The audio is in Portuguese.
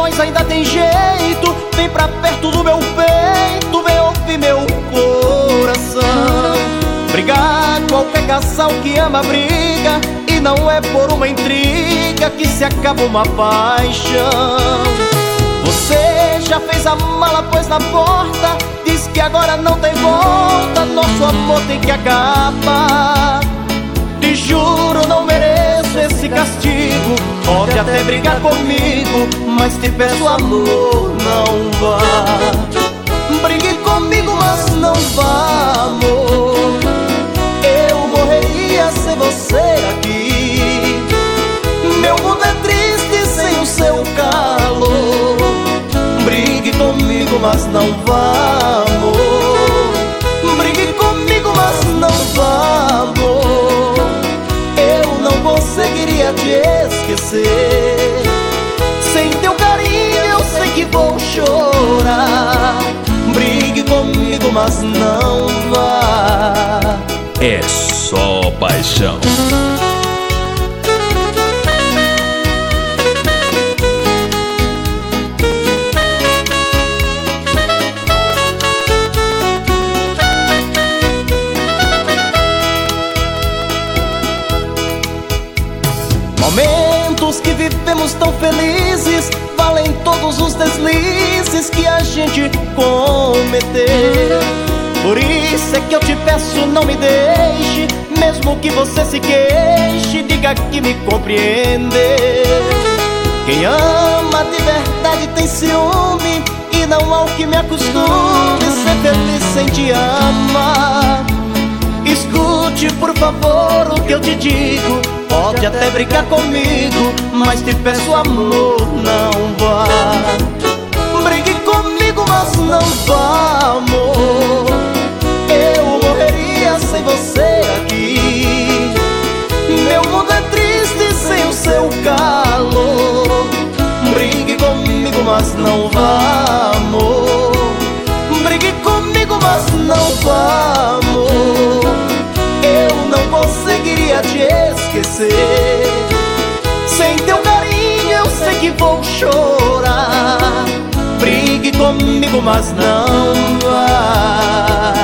nós ainda tem jeito. Vem pra perto do meu peito, vem ouvir meu coração. Brigar, qualquer casal que ama briga, e não é por uma intriga que se acaba uma paixão. Você já fez a mala, pôs na porta, diz que agora não tem volta, nosso amor tem que acabar. Te juro, não mereço esse castigo. Pode até brigar comigo, mas te peço, amor, não vá. Brigue comigo, mas não vá, amor. Eu morreria sem você aqui. Meu mundo é triste sem o seu calor. Brigue comigo, mas não vá, amor. Brigue comigo, mas não vá, amor. Eu não conseguiria te esquecer. Sem teu carinho eu sei que vou chorar. Brigue comigo, mas não vá. É só paixão. Momentos que vivemos tão felizes valem todos os deslizes que a gente cometeu. Por isso é que eu te peço, não me deixe. Mesmo que você se queixe, diga que me compreendeu. Quem ama de verdade tem ciúme, e não há o que me acostume ser feliz sem te amar. Escute, por favor, o que eu te digo. Pode até brigar comigo, mas te peço, amor, não vá. Brigue comigo, mas não vá, amor. Eu morreria sem você aqui. Meu mundo é triste sem o seu calor. Brigue comigo, mas não vá, amor. Brigue comigo, mas não vá, amor. Eu não conseguiria te esquecer. Sem teu carinho eu sei que vou chorar. Brigue comigo, mas não vá.